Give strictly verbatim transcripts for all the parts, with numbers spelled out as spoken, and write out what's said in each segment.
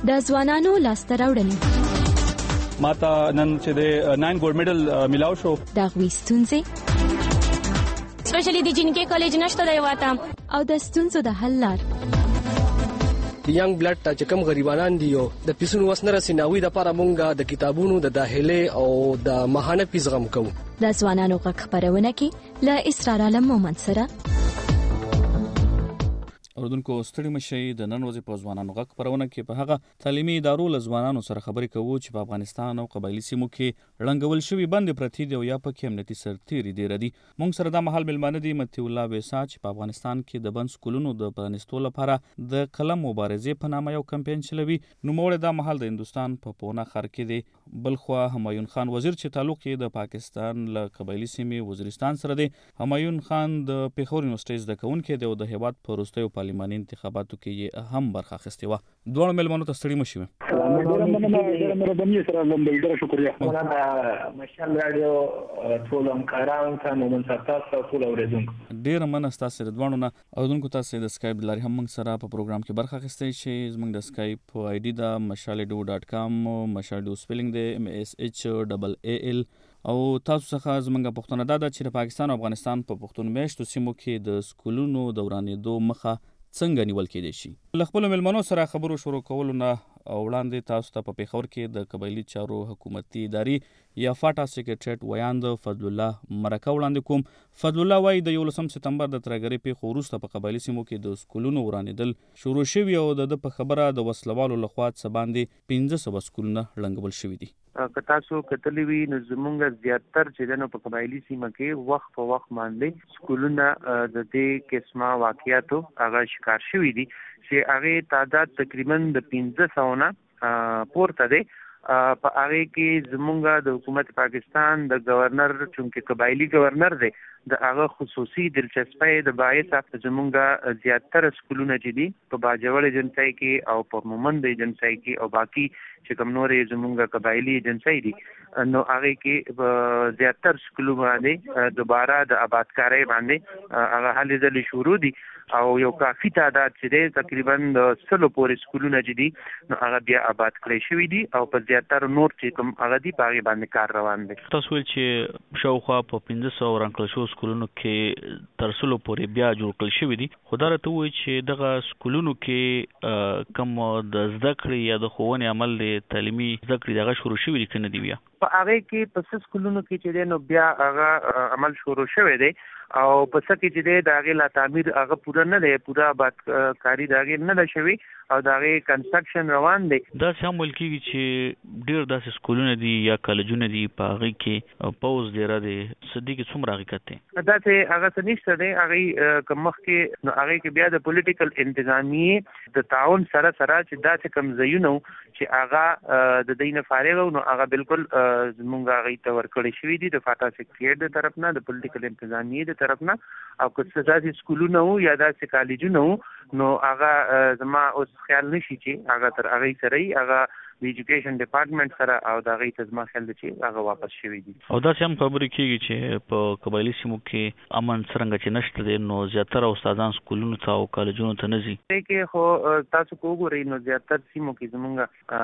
د ځوانانو لاسته راوړنې ماته نن چې د ناین ګولډ میډل ملاو شو د هغوی ستونزې سپیشلی د جنکې کالج نشته دی واته او د ستونزو د حل لار د ینګ بلډ ته چې کوم غریبانان دي او د پیسونو وس نه رسي ناوي د لپاره مونږ د کتابونو د داخلي او د ماهانه فیس غم کوو د ځوانانو غږ خپرونه کې له اسرار عالم مومند سره اوردونکو ستړي مشي د نن ورځې په ځوانانو غږ خپرونه کې په هغه تعلیمي ادارو له ځوانانو سره خبرې کوو چې په افغانستان او قبایلي سیمو کې ړنګول شوي بندې پرتې دي او یا پکې امنیتي سرتېري ډېره دي. موږ سره دا مهال میلمانه دي مطیع الله ویسا چې په افغانستان کې د بند سکولونو د پرانیستو لپاره د قلم مبارزې په نامه یو کمپاین چلوي. نوموړی دا مهال د هندوستان په پونه ښار کې دی. بلخوا همایون خان وزیر چې تعلق یې د پاکستان له قبایلي سیمې وزیرستان سره دی. همایون خان د پېښور یونیورسټۍ زده کوونکی دی او د هېواد په وروستیو پارلماني انتخاباتو کې یې هم برخه اخیستې وه. دواړو میلمنو ته ستړي مه شئ. ډېره مننه ستاسې د دواړو نه. اورېدونکو تاسې د سکایپ د لارې هم موږ سره په پروګرام کې برخه اخیستی شئ. زموږ د سکایپ آی ډي ده مشال ډو ډاټ کام. مشال ډو سپیلنګ دی ام ایس ایچ ډبل ای ال. او تاسو څخه زموږ پوښتنه دا ده چې د پاکستان او افغانستان په پښتون میشتو سیمو کې د سکولونو د ورانېدو مخه څنګه نیول کېدای شي؟ له خپلو میلمنو سره خبرو شروع کولو نه وړاندې تاسو ته په پېښور کې د قبایلي چارو حکومتي ادارې یا فاټا سیکریټریټ ویاند فضل الله مرکه وړاندې کوم. فضل الله وایي د یولسم سپتمبر د ترهګرۍ پیښو وروسته په قبایلي سیمو کې د سکولونو ورانېدل شروع شوي او د ده په خبره د وسلوالو لخوا څه باندې پنځه سوه سکولونه ړنګول شوي دي. که تاسو کتلی وي نو زمونږ زیاتر چې دی نو په قبایلي سیمه کې وخت په وخت باندې سکولونه د دې قسمه واقعیاتو هغه شکار شوي دي چې هغې تعداد تقریبا د پنځه سوه نه پورته دی. په هغې کې زمونږ د حکومت پاکستان د گورنر چونکې قبایلي گورنر دی د هغه خصوصي دلچسپۍ د باعث زمونږ زیاتره سکولونه چې دي په باجوړ ایجنسۍ کې او په مومند ایجنسۍ کې او باقي چې کوم نورې زمونږ قبایلي ایجنسۍ دي نو هغې کې زیاتر سکولونه باندې دوباره د آبادکارۍ باندې هغه هلې ځلې شروع دي او یو کافي تعداد چې دی تقریبا د سلو پورې سکولونه چې دي نو هغه بیا آباد کړی شوي دي او په زیاتره نور چې کوم هغه دي په هغې باندې کار روان دی. تاسو ویل چې شاوخوا په پنځه سوه ورانکړل شوو سکولونو کې تر سلو پورې بیا جوړ کړل شوي دي. خو دا راته ووایي چې دغه سکولونو کې کوم د زده کړې یا د ښوونې عمل دی تعلیمي زده کړې دغه شروع شوي دي که نه دي بیا؟ په هغې کې په څه سکولونو کې چې دی نو بیا هغه عمل شروع شوی دی او په څه کې چې دی د هغې لا تعمیر هغه پوره نه دی پوره آبادکاري د هغې نه ده شوې او د هغې کنسټرکشن روان دی. داسې هم ویل کېږي چې ډېر داسې سکولونه دي یا کالجونه دي په هغې کې پوځ ډېره دی. څه دې کې څومره حقیقت دی؟ داسې هغه څه نشته دی. هغې که مخکې نو هغې کې بیا د پولیټیکل انتظامیې د تعاون سره سره چې داسې کوم ځایونه وو چې هغه د دوی نه فارغ وو نو هغه بالکل زمونږ هغې ته ورکړی شوي دي د فاټا سیکریټریټ د طرف نه د پولیټیکل انتظامیې د طرف نه. او که څه داسې سکولونه وو یا داسې کالجونه وو نو هغه زما اوس خیال نشي چې هغه تر هغې سره یې هغه د ایجوکیشن ډپارټمنټ سره او د هغې ته زما خیال دی چې هغه واپس شوي دي. او داسې هم خبرې کېږي چې په قبایلي سیمو کې امن څرنګه چې نشته دی نو زیاتره استادان سکولونو ته او کالجونو ته نه ځي. دې کې خو تاسو که وګورئ نو زیاتر سیمو کې زمونږ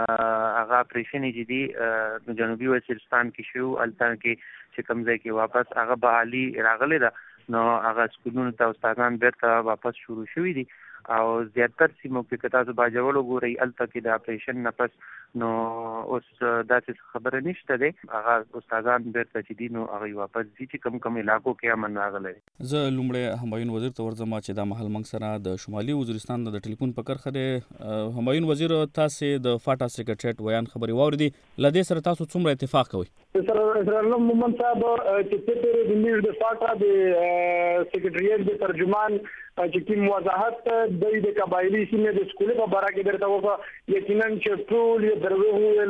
هغه اپریشنې چې دي جنوبي وزیرستان کې شو هلته کې چې کوم ځای کې واپس هغه بحالي راغلې ده نو هغه سکولونو ته استادان بیرته واپس شروع شوي دي او زیاتر سیمو کې که تاسو باجوړ وګورئ هلته کې د اپریشن نه پس نو اوس داسې خبره نشته دی. هغه استادان بیرته چې دي نو هغوی واپس ځي چې کوم کوم علاقو کې امن راغلی دی. زه لومړی همایون وزیر ته ورځم چې دا مهال موږ سره د شمالي وزیرستان د ټلیفون په کرښه دی. همایون وزیر تاسې د فاټا سیکریټریټ ویان خبرې واورېدې. له دې سره تاسو څومره اتفاق کوئ؟ سر اسرائیل مومن صاحب چې تیرې د میډ د فاټا د سیکریټریټ د ترجمان چې کوم وضاحت د د قبایلي سیمې د سکولې په باره کې درته وکړه یقینا چې ټول یې دروغ وویل.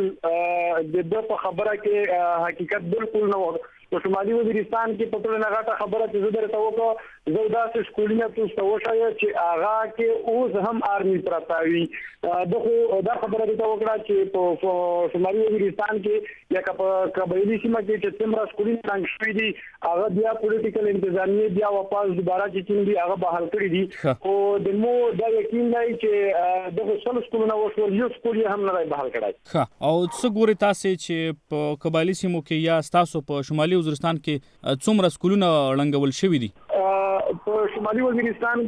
د ده په خبره کې حقیقت بالکل نه و. په شمالي وزیرستان کې په ټوله غټه خبره چې زه درته وکړه زه داسې سکولونه تاسو وښایم چې هغه کې اوس هم آرمي پرتاوي دغه دا خبره ده وکړه چې په شمالي وزیرستان کې یا په قبایلی سیمه کې چې څومره سکولونه رنګ شوي دي هغه بیا پولیټیکل انتظامیه بیا واپس دوباره چې کوم دي هغه بحال کړی دي او د مو دا یقین دی چې دغه څلور سکولونه وشول یو سکول هم نه بحال کړای ښه او څه ګوري تاسو چې په قبایلی سیمو کې یا تاسو په شمالي وزیرستان کې څومره سکولونه رنګول شوي دي په شمالي وزیرستان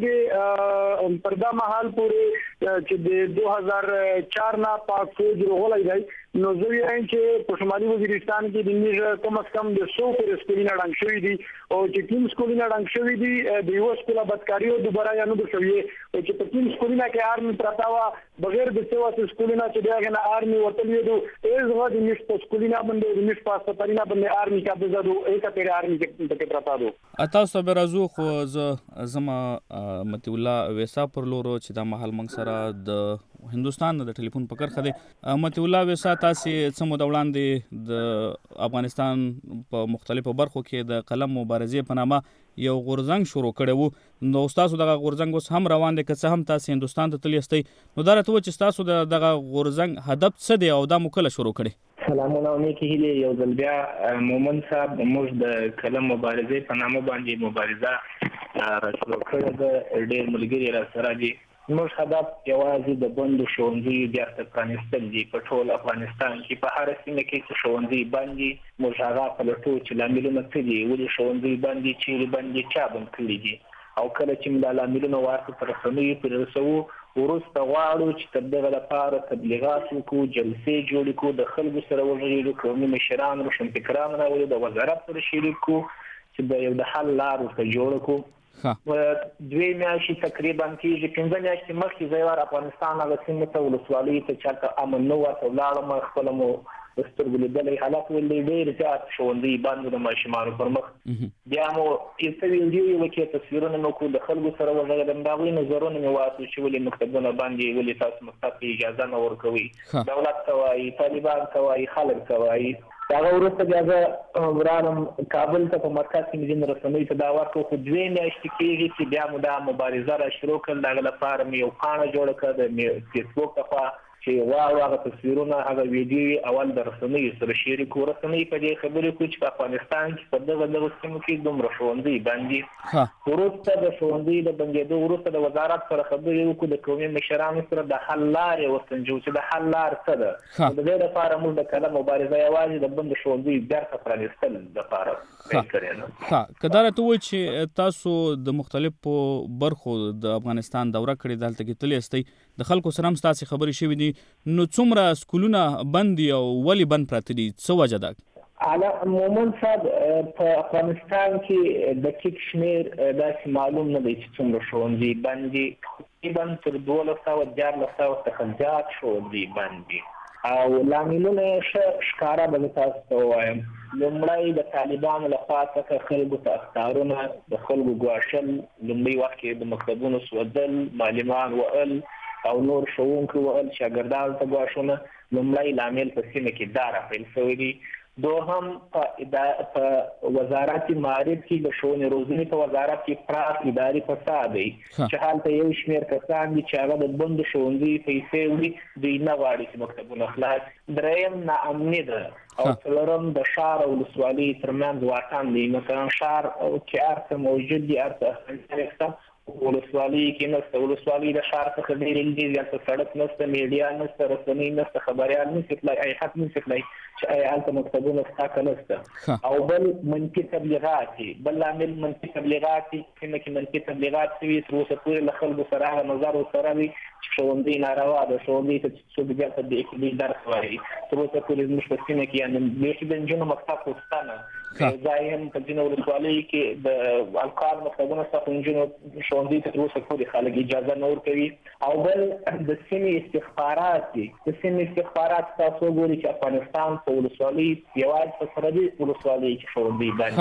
کې پردا محل پورې چې د دو هزار چار نه پاک فوج راغلی دی نو زه وایم چې په شمالي وزیرستان کې د نیژ کم از کم د سو پر سکولونه رنګ شوي دي او چې کوم سکولونه رنګ شوي دي د یو سکول بدکاریو دوباره یا نو شوي او چې په کوم سکولونه کې آرمي پرتاوا بغیر د سیوا سکولونه چې دغه نه آرمي ورتلی دي ایز غو د نیژ په سکولونه باندې د نیژ په سپرینا باندې آرمي کا بزادو ایکا تیر آرمي کې پرتا دو تاسو به راځو خو زما متي الله ویسا پر لورو چې د محل منګ سره د هندستان د ټلیفون په کرخه دی متي الله ویسا تاسو سمو د وړاندې د افغانستان په مختلفو برخو کې د قلم مبارزې په نامه یو غورځنګ شروع کړی وو نو تاسو دغه غورځنګ اوس هم روان دی که څه هم تاسو هندستان ته تللی یاستئ نو دا راته چې تاسو دغه غورځنګ هدف څه دی او دا مو کله شروع کړی سلامونه او نیکی هیلې یو ځل بیا مومن صاحب موږ د قلم مبارزې په نامه باندې مبارزه را شروع کړې ده ډېر ملګري را سره دي موږ هدف یوازې د بندو ښوونځیو بیرته پرانیستل دي په ټول افغانستان کې په هره سیمه کې چې ښوونځي بند دي موږ هغه پلټو چې لاملونه څه دي ولې ښوونځي بند دي چیرې بند دي چا بند کړي دي او کله چې موږ دا لاملونه ورته په رسنیو پرې رسوو وروسته غواړو چې تر دغه لپاره تبلیغات وکړو جلسې جوړې کړو د خلکو سره وغږېږو قومي مشران روشنفکران راولو د وزارت سره شریک کړو چې د یو د حل لار ورته جوړه کړو دوی میاشتې تقریبا کېږي پنځه میاشتې مخکې زه یوار افغانستان هغه سیمې ته ولسوالۍ ته چېرته امن نه ورته ولاړم خپله مو د سترګو لیدلی حالت ولې ډېر زیات ښوونځي بند د ماشومانو پر مخ بیا مو یو څه ویډیو یې وکړې تصویرونه مو کړو د خلکو سره وغږېدم د هغوی نظرونه مې واخلو چې ولې مکتبونه بند دي ولې تاسو مکتب ته اجازه نه ورکوئ دولت ته وایي طالبان ته وایي خلک ته وایي هغه وروسته بیا زه ورانم کابل ته په مرکز کې مې ځینې رسنیو ته دا ورکړو خو دوې میاشتې کېږي چې بیا مو دا مبارزه را شروع کړل د هغه لپاره مې یو پاڼه جوړه کړه د فیسبوک لخوا چې واو هغه تصویرونه هغه ویډیو اول د رسنیو سره شریک کړو رسنۍ په دې خبرې کوي چې په افغانستان کې په دغه دغه سیمو کې دومره ښوونځي بند دي وروسته د ښوونځي د بندېدو وروسته د وزارت سره خبرې وکړو د قومي مشرانو سره د حل لارې وسنجو چې د حل لار څه ده د دې لپاره موږ د قلم مبارزه یوازې د بند ښوونځي بیرته پرانیستل لپاره پیل کړې ده که دا راته ووایي چې تاسو د مختلفو برخو د افغانستان دوره کړې دلته کې تللی یاستئ د خلکو سره هم ستاسې خبرې شوي دي نو څومره سکولونه بند دي او ولې بند پراته دي څه وجه ده مومن صاحب په افغانستان کې د ټیک شمیر داسې معلوم نه دی چې څومره ښوونځي بند دي تقریبا تر دولس سوه دیارلس سوه څخه زیات ښوونځي بند دي او لاملونه یې ښه ښکاره به زه تاسو ته ووایم لومړی د طالبانو لخوا څخه خلکو ته اخطارونه د خلکو ګواښل لومړي وخت کې د مکتبونو سوځل معلمان وهل او نور ښوونکي وهل شاګردانو ته ګواښونه لومړی لامل په سیمه کې دا راپیل شوی دی دوهم په وزارت معارف کې د ښوونې روزنې په وزارت کې پراخ اداري فساد دی چې هلته یو شمېر کسان دي چې هغه د بندو ښوونځیو پیسې وړي دوی نه غواړي چې مکتبونه خلاص دریم ناامني ده او څلورم د ښار او ولسوالۍ ترمنځ واټن دی مثلا ښار کې هر څه موجود دي هر څه ولسوالۍ کې نشته ولسوالۍ د ښار څخه ډېرې لرې دي هلته سړک نشته میډیا نشته رسنۍ نشته خبریال نشي تللی ایحت نشي تللی چې ایا هلته مکتبونه شته که نشته او بل منفي تبلیغات دي بل لامل منفي تبلیغات دي سیمه کې منفي تبلیغات شوي تر اوسه پورې له خلکو سره هغه نظر ورسره وي چې ښوونځي ناروا ده ښوونځي ته چې څوک بېرته د اقلي درس وایي تر اوسه پورې زموږ په سیمه کې یعنې بیخي د نجونو مکتب خو شته نه ځای هم په ځینو ولسوالیو کې د القاب مکتبونه شته خو نجونو ښوونځي ته تر اوسه پورې خلک اجازه نه ورکوي او بل د سیمې استخبارات دي د سیمې استخبارات تاسو وګورئ چې افغانستان په ولسوالۍ یوازې په سرحدي ولسوالیو کې ښوونځي بند دي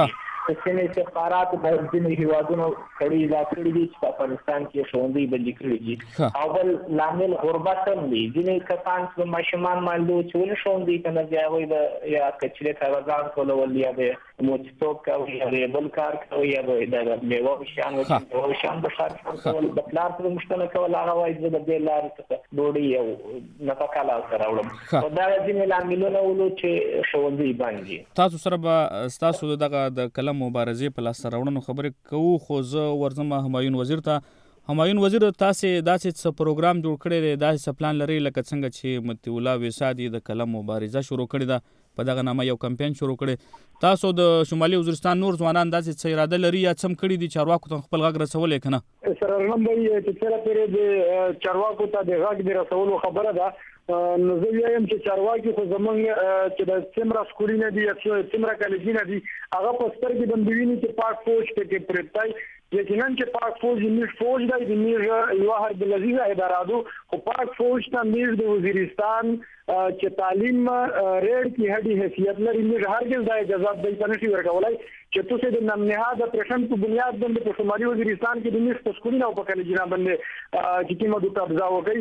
سیمه استخبارات د ځینې هیوادونو کړي دا کړي دي چې په افغانستان کې ښوونځي بندي کړي دي او بل لامل غربت هم دی. ځینې کسان چې ماشومان مالدو چې ولې ښوونځي ته نه ځي هغوی به یا کچرې کاغذان ټولول یا به موچتوب کوي یا به بل کار کوي یا به د میوو شیان او شیان به ښار کول د پلار په مشتنه کول هغه وایي زه د دې لارې څخه ډوډۍ او نفقه لاسته راوړم او دا ځینې لاملونه ولو چې ښوونځي بند دي. تاسو سره به ستاسو دغه د قلم مبارزې په لاسته راوړنو خبرې کوو خو زه ورځم همایون وزیر ته. همایون وزیر تاسې داسې څه پروګرام جوړ کړی دی داسې څه پلان لرئ لکه څنګه چې مطیع الله وصادي د قلم مبارزه شروع کړې ده په دغه نامه یو کمپین شروع کړی تاسو د شمالي وزیرستان نور ځوانان داسې څه اراده لري یا څه هم کړي دي چارواکو ته خپل غږ رسولی که نه؟ سرارنم به چې کله پرې د چارواکو ته د غږ د رسولو خبره ده نو زه وایم چې چارواکي خو زمونږ چې د څومره سکولونه دي یا څومره کالجونه دي هغه په سترګې باندې ویني چې پاک فوج پکې پرېږدی یقینا چې پاک فوج زموږ فوج دی زموږ یوه حرب العزیزه اداره ده خو پاک فوج ته موږ د وزیرستان چې تعلیم ریډ کې هډي حیثیت لري موږ هرګز دا اجازه دی ته نشي ورکولای چې تاسو د نمنهاد پرشن په بنیاد باندې په شمالي وزیرستان کې د موږ په سکولونو او په کالجونو باندې چې کومه د قبضه وکړي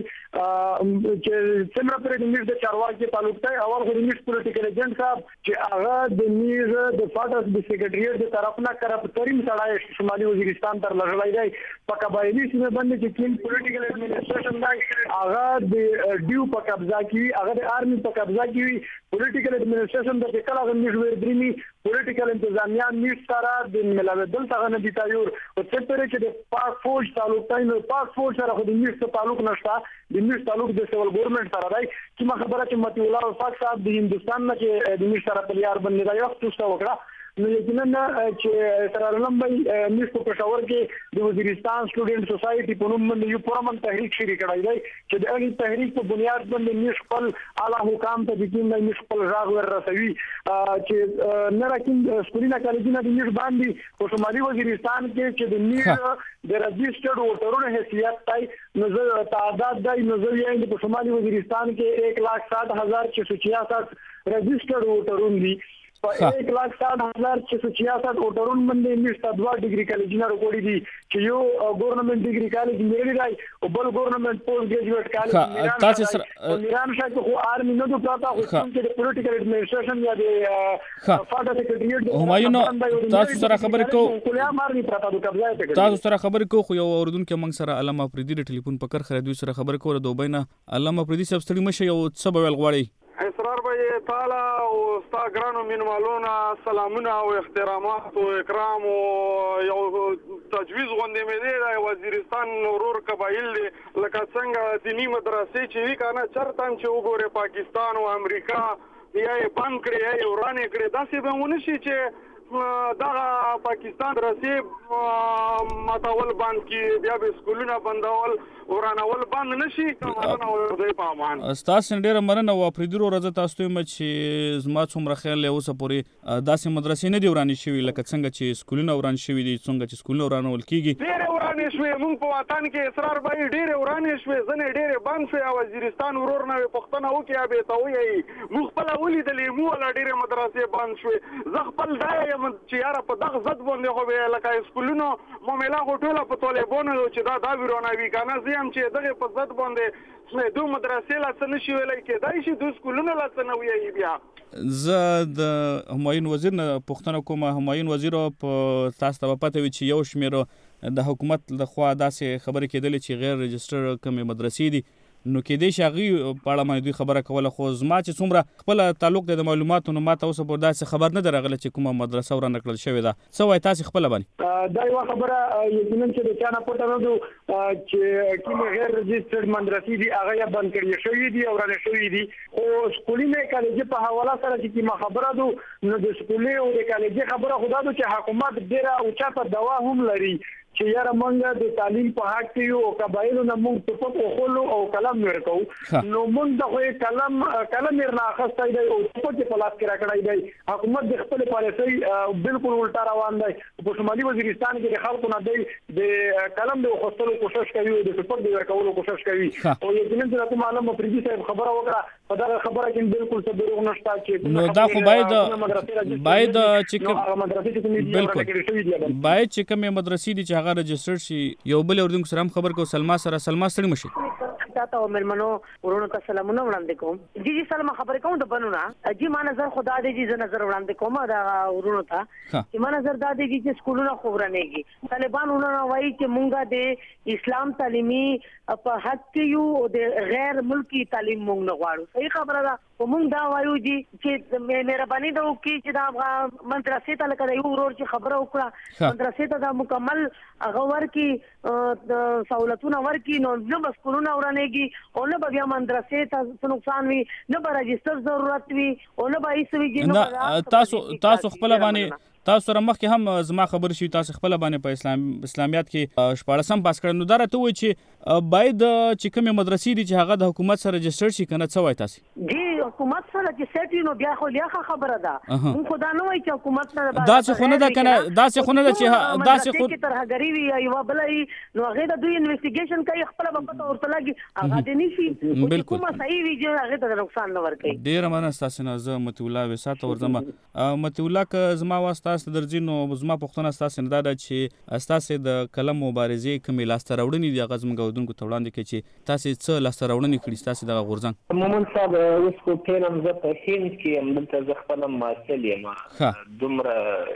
چې څومره پرې د موږ د چارواکي تعلق دی اول خو د موږ پولیټیکل ایجنټ صاحب چې هغه د موږ د فاټس د سیکریټریټ د طرف نه کرپټریم سړی شمالي وزیرستان تر لږلای دی په قبایلی سیمه باندې چې کوم پولیټیکل اډمنسټریشن دی هغه د ډیو په قبضه کې هغه د آرمي په قبضه کې پولیټیکل اډمنسټریشن د کله غوښمن ور درمي پولیټیکل انتظامیه نیټ سره د ملاویدل څنګه نه دي تایور او څه پرې چې د پاک فوج تعلق دی نو پاک فوج سره خو د نیټ څخه تعلق نشته د نیټ تعلق د سیول ګورنمنت سره دی چې ما خبره چې متي الله وفاق صاحب د هندستان نه چې د نیټ سره په یار باندې دا یو څه وکړه نو یقینا چې سرارنم به موږ په پېښور کې د وزیرستان سټوډنټ سوسایټي په نوم باندې یو پرمن تحریک شروع کړی دی چې د هغې تحریک په بنیاد باندې موږ خپل اعلی حکام ته د کوم موږ خپل غږ ور رسوي چې نه راکین سکولونه کالجونه د موږ باندې په شمالي وزیرستان کې چې د موږ د رجسټرډ ووټرونو حیثیت دی نو زه تعداد دی نو زه یې په شمالي وزیرستان کې ایک لاکھ ساٹھ ہزار چھ سو چھیاسٹھ رجسٹرڈ ووټرون دي په ایک لاکھ ساٹھ ہزار چھ سو چھیاسٹھ ووټرون باندې موږ دوه ډیګري کالجونه راکوړي دي چې یو ګورنمنت ډیګري کالج میرلی دی او بل ګورنمنت پوسټ ګریجویټ کالج تاسو سره میران شاه خو آرمي نه دوه پراته خو چې د پولیټیکل اډمنسټریشن یا د فاټا سیکریټریټ همایون تاسو سره خبرې کوو کلیام آرمي پراته د قبضه ته تاسو سره خبرې کوو خو یو اوردونکو موږ سره علامه افریدي د ټلیفون په کر خره دوی سره خبرې کوو د دوبۍ نه علامه افریدي صاحب ستړي مشه یو څه به ویل غواړئ اسرار به تعالی او استاګرانو مینوالونه سلامونه او احترامات او اکرام او یو تجویز غونډې مې دی وزیرستان ورور قبایل لکه څنګه دینی مدرسې چې وی کنه چرته چې وګوره پاکستان او امریکا یا بند کړی یا ورانه کړی داسې به ونه شي چې دغه پاکستان رسې ماتول بند کی بیا به سکولونه بندول ورانول بند نشي کومه ورته پامان استاد ډیره مننه او افریدرو راځه تاسو ته چې زما څومره خیال له اوسه پورې داسې مدرسې نه دی ورانې شوي لکه څنګه چې سکولونه وران شوي دي څنګه چې سکولونه ورانول کیږي ډیره ورانې شوې موږ په وطن کې اصرار به ډیره ورانې شوې ځنې ډیره بند شوې وزیرستان ورور نه پښتنه وکي به ته وایي موږ خپل ولیدلې مو ولا ډیره مدرسې بند شوې زه خپل دا چې یاره په دغه ضد باندې خو به لکه سکولونو معامله خو ټوله په طالبانو چې دا دا ویرانوي که نه زه هم چې دغې په ضد باندې دو مدرسې لا څه نشي ویلی کېدای شي دو سکولونه لا څه نه ویایي بیا زه د همایون وزیر نه پوښتنه کوم همایون وزیر په تاسو ته به پته وي چې یو شمېر د حکومت لخوا داسې خبرې کېدلې چې غیر رجسټر کومې مدرسې دي نو کېدای شي هغوی په اړه باندې دوی خبره کوله خو زما چې څومره خپله تعلق دی د معلوماتو نو ما ته اوسه پورې داسې خبر نه ده راغلی چې کومه مدرسه ورانه کړل شوې ده څه وایي تاسې خپله باندې دا یوه خبره یقینا چې د چا نه پټه نه ده چې کومې غیر رجسټرډ مدرسې دي هغه یا بند کړې شوي دي او ورانې شوي دي خو سکولي کالجې په حواله سره چې کومه خبره ده نو د سکولي او د کالجې خبره خو دا ده چې حکومت ډېره اوچته دوا هم لري چې یاره مونږ د تعلیم په حق کې یو قبایلو نه مونږ په پټو خلو او کلم ورکو نو مونږ د خو کلم کلم نه اخستای دی او په پټ په لاس کې راکړای دی حکومت د خپل پالیسي بالکل الټا روان دی په شمالي وزیرستان کې د خلکو نه دی د کلم د خپلو کوشش کوي د پټ د ورکولو کوشش کوي او یقینا چې معلومه پریدي صاحب خبره وکړه په دا خبره کې بالکل څه دروغ نشته چې نو دا خو باید باید چې بالکل باید چې کومه مدرسې دي چې هغه رجسټر شي یو بل اردن سره خبر کو سلما سره سلما سره مشي تاسو ملمنو ورونو ته سلامونه وړاندې کوم جی جی سلام خبرې کوم د بنونه جی ما نظر خدا دې جی نظر وړاندې کوم دا ورونو ته چې ما نظر دا دې چې سکولونه خبرنهږي طالبان ورونه وایي چې مونږه د اسلام تعلیمي په حق کې یو د غیر ملکی تعلیم مونږ نه غواړو صحیح خبره ده مونږ دا وایو جی چې مهرباني دا وکړي چې دا مدرسې ته لکه یو ورور چې خبره وکړه مدرسې ته دا مکمل غور کې د سہولتونه ورکي نو نه مسکولونه ورانه او نه بیا مدرسې ته نقصان وي نه به رجستر ضرورت وي او نه به هیڅ وي جنو تاسو تاسو خپل باندې تاسو سره مخکې هم زما خبر شي تاسو خپل باندې په اسلام اسلامیات کې شپاړسم پاس کړو نو دا راته وایي چې باید چې کومه مدرسې دي چې هغه د حکومت سره رجستر شي کنه څه وایي تاسو جی حکومت سره چې سیټ نو بیا خو بیا خبره ده مونږ خدا نه وایي چې حکومت سره دا څه خونه ده کنه دا څه خونه ده چې دا څه خو ترهګری وي یو بلې نو هغه د دوی انویسټیګیشن کوي خپل په پته ورته لګي هغه دې نشي بالکل کومه صحیح وي چې هغه ته نقصان نه ورکړي ډیر مننه تاسو نه زه مت الله وساته ورزم مت الله ک زما واسطه درځي نو زما پښتون تاسو نه دا چې تاسو د کلم مبارزې کومې لاس ته راوړنې دي هغه زموږ ودونکو ته وړاندې کوي چې تاسو څه لاس ته راوړنې کړې تاسو د غورځنګ مومن صاحب اوس کو پینم زه په هند کې هم دلته زه خپل ماسل یم دومره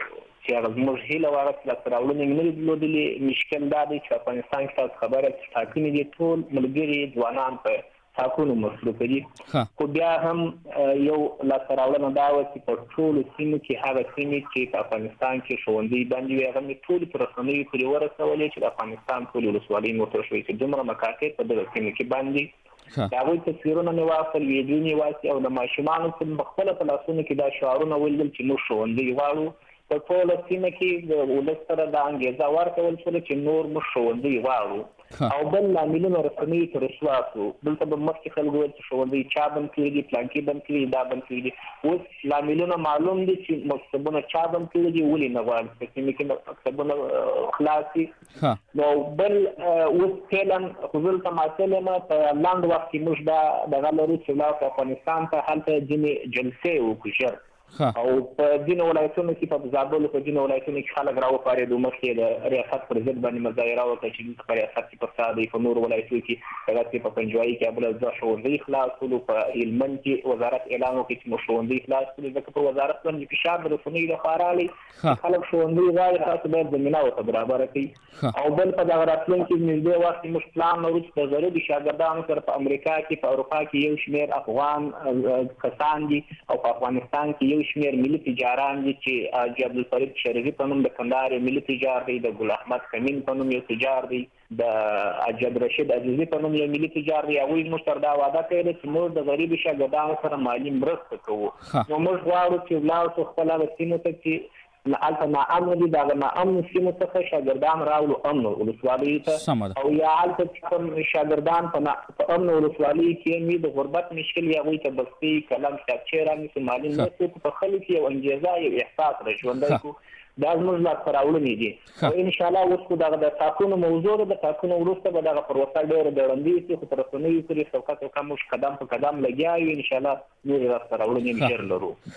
چې هغه زموږ هیله وه هغه لاس ته راوړنې مې نه دي درلودلې مشکل دا دی چې افغانستان کې تاسو خبره چې ټاکنې دي ټول ملګري ځوانان په ټاکنو مصروفه دي خو بیا هم یو لاسته راوړنه دا وه چې په ټولو سیمو کې هغه سیمې چې په افغانستان کې ښوونځي بندې وي هغه مې ټولې په رسنیو پورې ورسولې چې د افغانستان ټولې ولسوالۍ مې ورته وښوئ چې دومره مکاتب په دغه سیمو کې بند دي د هغوی تصویرونه مې واخیستل ویډیو مې واخیستې او د ماشومانو په خپله په لاسونو کې دا شعارونه ولیدل چې موږ ښوونځي غواړو په ټوله سیمه کې د ولس سره دا انګېزه ورکول شوله چې نور موږ ښوونځي غواړو او بل لاملونه رسنیو ته رسوا کړو دلته به مخکې خلک ویل چې ښوونځي چا بند کړي دي پلانکي بند کړي دي دا بند کړي دي اوس لاملونه معلوم دي چې مکتبونه چا بند کړي دي ولې نه غواړي په سیمه کې مکتبونه خلاص دي نو بل اوس فعلا خو دلته ماسل یم په لنډ وخت کې موږ دا دغه لرو چې ولاړو افغانستان ته هلته ځینې جلسې وکړو ژر او په ځینو ولایتونو کې په زابل په ځینو ولایتونو کې خلک راوپارېدو مخکې د ریاست پر ضد باندې مظاهره وکړه چې دلته په ریاست کې فساد دی په نورو ولایتونو کې هغسې په پنجوایي کې بله دوه ښوونځي خلاص کړلو په هلمند کې وزارت اعلان وکړي چې موږ ښوونځي خلاص کړو ځکه په وزارت باندې فشار د رسنیو لخوا راغلی خلک ښوونځي غواړي تاسو باید زمینه ورته برابره کړئ او بل په دغه راتلونکي نږدې وخت کې موږ پلان لرو چې د غریبو شاګردانو سره په امریکا کې په اروپا کې یو شمېر افغان کسان دي او په افغانستان کې یو شمېر ملي تجاران دي چې حاجي عبدالفرید شریفي په نوم د کندهار ملي تجار دی د ګل احمد کمین په نوم یو تجار دی د حاجي عبدالرشید عزیزي په نوم یو ملي تجار دی هغوی موږ سره دا وعده کړې ده چې موږ د غریبو شاګردانو سره مالي مرسته کوو نو موږ غواړو چې ولاړ شو خپل هغه سیمو ته چې هلته ناامنه دي د هغه ناامنو سیمو څخه شاګردان راوړو امنو ولسوالیو ته او یا هلته چې کوم شاګردان په امنو ولسوالیو کې وي د غربت مشکل یې هغوی ته بستې قلم کتابچې رانیسو مالي مرستې په خلکو کې یو انګېزه یو احساس را ژوندی کړو دا زموږ لاسته راوړنې دي او انشاءالله اوس خو دغه د ټاکنو موضوع ده د ټاکنو وروسته به دغه پروسه ډېره ګړندۍ شي خو په رسنیو پورې سوکه سوکه موږ قدم په قدم لګیا یو انشاءالله نورې لاسته راوړنې ژر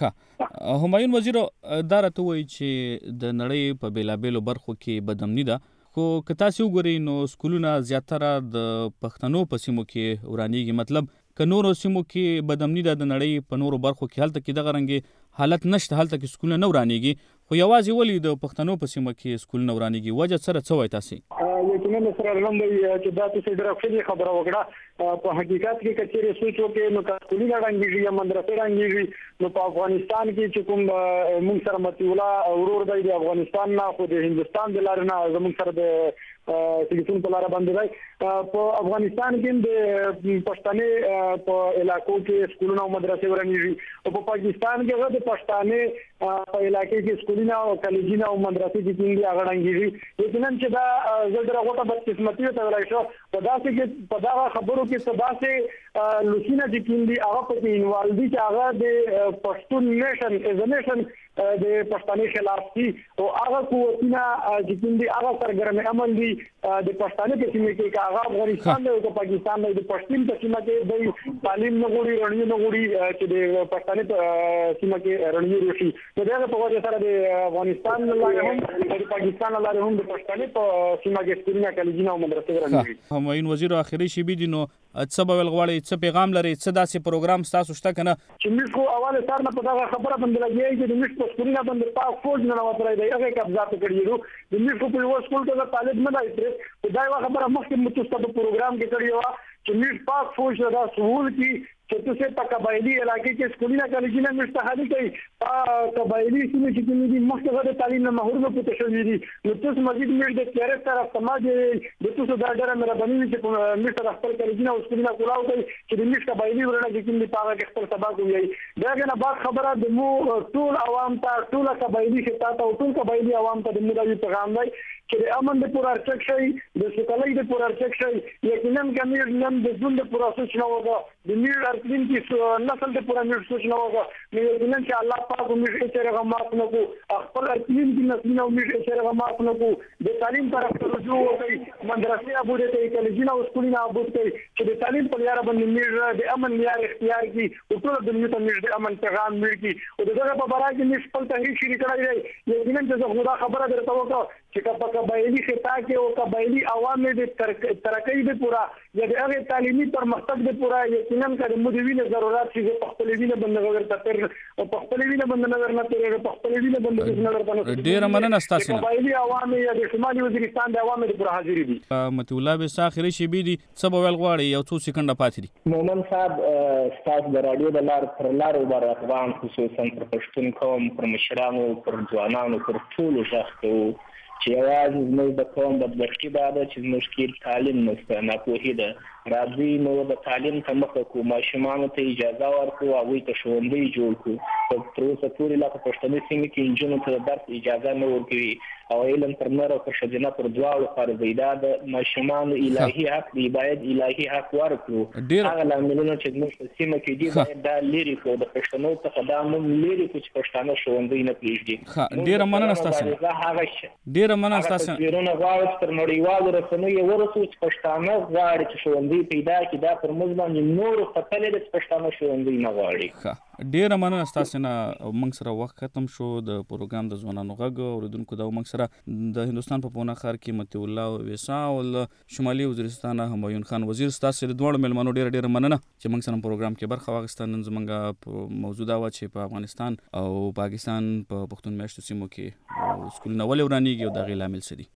لرو همایون وزیر دا راته وایي چې د نړۍ په بېلابېلو برخو کې بدامني ده خو که تاسو وګورئ نو سکولونه زیاتره د پښتنو په سیمو کې ورانیږي مطلب که نورو سیمو کې بدامني ده د نړۍ په نورو برخو کې هلته کې دغه رنګې حالت نشته هلته کې سکولونه نه ورانیږي خو یوازې ولې د پښتنو په سیمه کې سکولونه ورانیږي وجه سره څه وایي تاسې یقینا سره لم دی چې دا تاسو ډېره ښه خبره وکړه په حقیقت کې که چېرې سوچ وکړې نو که سکولونه ړنګېږي یا مدرسې ړنګېږي نو په افغانستان کې چې کوم موږ سره مطیع الله ورور دی د افغانستان نه خو د هندوستان د لارې نه زموږ سره د سګتون په لار باندې راي په افغانستان کې د پښتني په علاقو کې سکولونه او مدرسې ورنيږي او په پاکستان کې د پښتني په علاقې کې سکولونه او کالجونه او مدرسې چې دي هغه رنګيږي یقینا چې دا زړه غوټه بد قسمتي ته ولای شو په داسې کې په دا خبرو کې سباسه لوسینه چې کیندي هغه په انوالدي چې هغه د پښتون نیشن از نیشن د پښتني خلاف دي او هغه قوتونه چې کیندي هغه سرګرمه عمل دي د پښتني په سیمه کې هغه افغانستان او پاکستان د پښتون په سیمه کې د تعلیم نه غوړي رڼي نه غوړي چې د پښتني په سیمه کې رڼي وشي نو دا په وجه سره د افغانستان لاره هم د پاکستان لاره هم د پښتني په سیمه کې سکولونه کالجونه او مدرسې رڼي همایون وزیر اخري شي بي دي نو څه به ولغواړي څه پیغام لري څه داسې پروګرام تاسو شته کنه چې موږ خو اواله سره په دا خبره باندې لګیږي چې موږ په سکولونه باندې پاک فوج نه وترای دی هغه قبضه کړی دی د موږ په یو سکول کې طالب نه دی په دا خبره مخکې متصل پروګرام کې کړی و چې موږ پاک فوج دا سهول کې چې تاسو په قبایلی علاقې کې سکولونه کالجونه مستحالي کوي قبایلی سیمه چې کومې مخکې د تعلیم نه محروم پاتې شوې دي نو تاسو مزید موږ د تیارې طرف سماج د تاسو دا ډېر مهرباني چې موږ سره خپل کالجونه او سکولونه کولاو کوي چې د موږ قبایلی ورنه کې کومې پاغه کې خپل سبا کوي دا نه بعد خبره د مو ټول عوام ته ټول قبایلی شتا ته ټول قبایلی عوام ته د ملي پیغام دی چې د امن د پور ارچک شي د سکلۍ د پور ارچک شي یقینا کمیر نن د ژوند د پور اساس نه وګا د میر ارتلین کې نسل د پور امیر سوچ نه وګا نو یقینا چې الله پاک موږ یې چیرې غمات نه کو خپل ارتلین کې نسل نو موږ یې چیرې غمات نه کو د تعلیم طرف ته رجوع وکړي مدرسې ابوده ته کالجونه او سکولونه ابوده ته چې د تعلیم په لار باندې میر د امن لار اختیار کی او ټول د دنیا ته میر د امن پیغام میر کی او دغه په برابر کې مش خپل تحریک شری کړی دی یقینا چې خدا خبره درته وکړه چې په قبایلی خطا کې او قبایلی عوام د ترقی د پورا یا د هغه تعلیمي پرمختګ د پورا یقینا کړي مودوینه ضرورت چې په خپل وینه باندې ورته تر او په خپل وینه باندې نظر نه تر په خپل وینه باندې نظر باندې ډیر مننه تاسو نه قبایلی عوام یا د شمالي وزیرستان د عوامو د پورا حاضر دي مت الله به ساخري شي بي دي څه به ولغواړي یو څو سکند پاتې دي مومن صاحب تاسو د رادیو د لار پر لار مبارکبان خصوصا پر پښتون قوم پر مشرانو پر ځوانانو پر ټول شخصو چې یوازې زموږ د قوم بدبختي دا ده چې زموږ کې تعلیم نشته ناپوهي ده راځي نو د تعلیم ته مخه کړو ماشومانو ته اجازه ورکړو هغوی ته ښوونځی جوړ کړو په تر اوسه پورې لا په پښتني سیمې کې نجونو ته د درس اجازه نه ورکوي او علم تر نر او پر ښځینه پر دواړو فرض دی دا د ماشومانو الهي حق دی باید الهي حق ورکړو هغه لاملونه چې زموږ په سیمه کې دي باید دا لرې کړو د پښتنو څخه دا نوم لرې کړو چې پښتانه ښوونځی نه پرېږدي ډېره مننه ستاسو ډېره مننه ستاسو ډېرونه غواړو تر نړیوالو رسنیو ورسو چې پښتانه غواړي چې ښوونځی پیدا کی دا پر موږ باندې نور خپل د پښتنو ښوونځی نه غواړي ډیره مننه تاسو نه موږ سره وخت ختم شو د پروګرام د ځوانانو غږ اوریدونکو دا موږ سره د هندستان په پونه ښار کې متي الله ویسا او شمالي وزیرستان همایون خان وزیر تاسو د دوه ملمنو ډیره ډیره مننه چې موږ سره پروګرام کې برخه واخیستل نن زمونږ موضوع دا و چې په افغانستان او پاکستان په پښتون میشتو سیمو کې سکولونه ولې ورانیږي او د غیل عامل څه دي